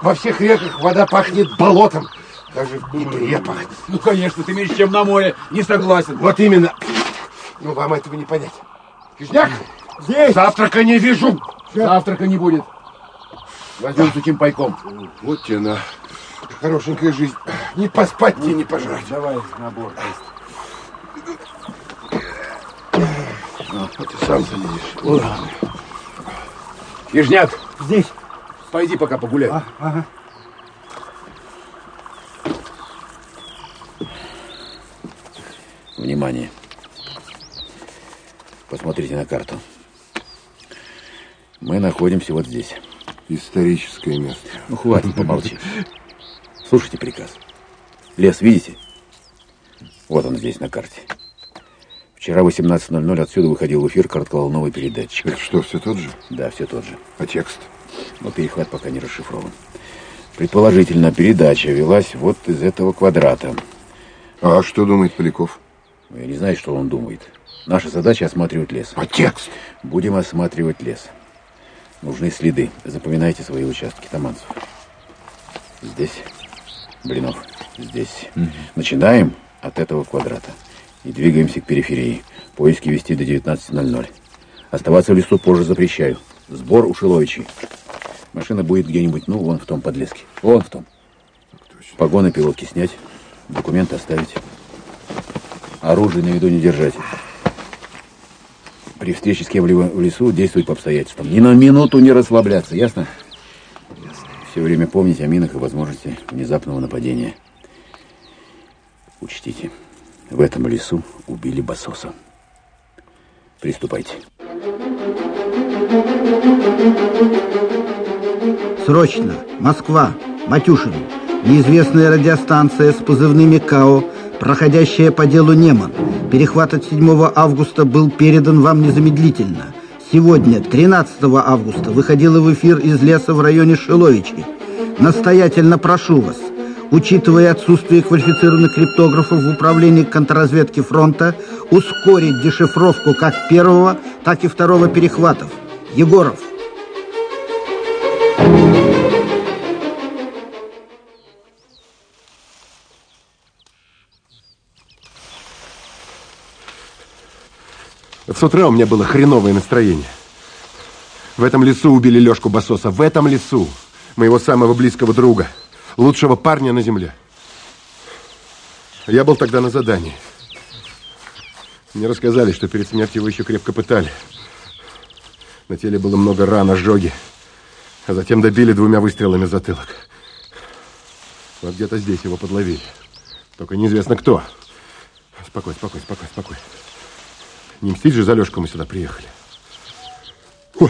Во всех реках вода пахнет болотом. Даже в Днепре пахнет. Ну, конечно, ты меньше, чем на море. Не согласен. Вот именно. Ну, вам этого не понять. Кижняк, здесь. Завтрака не вижу. Завтрака не будет. Возьмем сухим пайком. Вот тебе на хорошенькая жизнь. Не поспать тебе, не пожрать. Давай на борт. А ты сам залезешь. Кижняк. Здесь. Пойди пока погуляй. Ага. Внимание. Посмотрите на карту. Мы находимся вот здесь. Историческое место. Ну, хватит, помолчи. Слушайте приказ. Лес видите? Вот он здесь на карте. Вчера в 18:00 отсюда выходил в эфир коротковолновый передатчик. Это что, все тот же? Да, все тот же. А текст? Но перехват пока не расшифрован. Предположительно, передача велась вот из этого квадрата. А что думает Поляков? Я не знаю, что он думает. Наша задача осматривать лес. А текст? Будем осматривать лес. Нужны следы. Запоминайте свои участки, Таманцев. Здесь. Блинов. Здесь. Начинаем от этого квадрата. И двигаемся к периферии. Поиски вести до 19:00. Оставаться в лесу позже запрещаю. Сбор у Шиловичей. Машина будет где-нибудь, ну, вон в том подлеске. Вон в том. Погоны пилотки снять. Документы оставить. Оружие на виду не держать. При встрече с кем-либо в лесу действовать по обстоятельствам. Ни на минуту не расслабляться, ясно? Ясно. Все время помнить о минах и возможности внезапного нападения. Учтите, в этом лесу убили Басоса. Приступайте. Срочно. Москва. Матюшин. Неизвестная радиостанция с позывными КАО, проходящая по делу Неман. Перехват от 7 августа был передан вам незамедлительно. Сегодня, 13 августа, выходила в эфир из леса в районе Шиловичей. Настоятельно прошу вас, учитывая отсутствие квалифицированных криптографов в управлении контрразведки фронта, ускорить дешифровку как первого, так и второго перехватов. Егоров. С утра у меня было хреновое настроение. В этом лесу убили Лёшку Басоса. В этом лесу. Моего самого близкого друга. Лучшего парня на земле. Я был тогда на задании. Мне рассказали, что перед смертью его еще крепко пытали. На теле было много ран, ожоги. А затем добили 2 выстрелами в затылок. Вот где-то здесь его подловили. Только неизвестно кто. Спокойно. Не мстить же за Лёшку мы сюда приехали. Ой.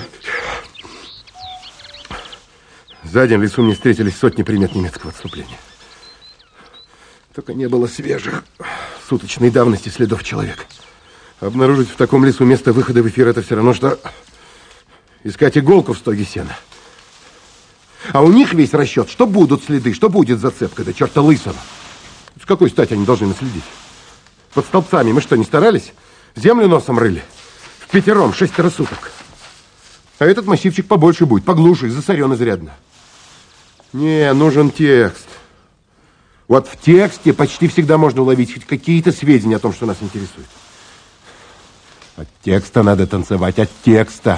За день в лесу мне встретились сотни примет немецкого отступления. Только не было свежих, суточной давности следов человека. Обнаружить в таком лесу место выхода в эфир — это все равно, что искать иголку в стоге сена. А у них весь расчет, что будут следы, что будет зацепка, да черта лысого. С какой стати они должны наследить? Под столбцами мы что, не старались? Землю носом рыли? Впятером 6 суток. А этот массивчик побольше будет, поглуше, засорен изрядно. Не, нужен текст. Вот в тексте почти всегда можно уловить хоть какие-то сведения о том, что нас интересует. От текста надо танцевать, от текста.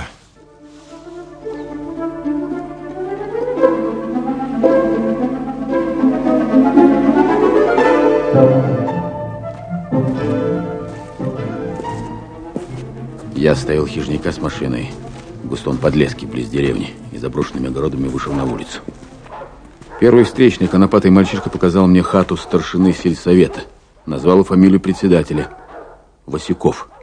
Я оставил хижняка с машиной в густом подлеске близ деревни и заброшенными огородами вышел на улицу. Первый встречный конопатый мальчишка показал мне хату старшины сельсовета. Назвал фамилию председателя. Васюков.